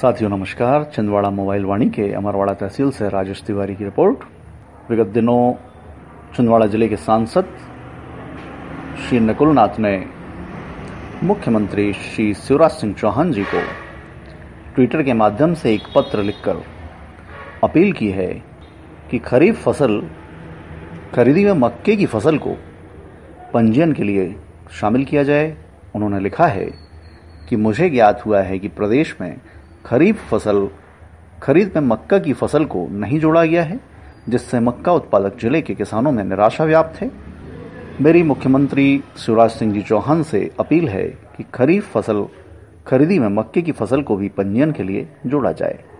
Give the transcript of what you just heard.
साथियों नमस्कार। छिंदवाड़ा मोबाइल वाणी के अमरवाड़ा तहसील से राजेश तिवारी की रिपोर्ट। विगत दिनों छिंदवाड़ा जिले के सांसद श्री नकुलनाथ ने मुख्यमंत्री श्री शिवराज सिंह चौहान जी को ट्विटर के माध्यम से एक पत्र लिखकर अपील की है कि खरीफ फसल खरीदी में मक्के की फसल को पंजीयन के लिए शामिल किया जाए। उन्होंने लिखा है कि मुझे ज्ञात हुआ है कि प्रदेश में खरीफ फसल खरीद में मक्का की फसल को नहीं जोड़ा गया है, जिससे मक्का उत्पादक जिले के किसानों में निराशा व्याप्त है। मेरी मुख्यमंत्री शिवराज सिंह जी चौहान से अपील है कि खरीफ फसल खरीदी में मक्के की फसल को भी पंजीयन के लिए जोड़ा जाए।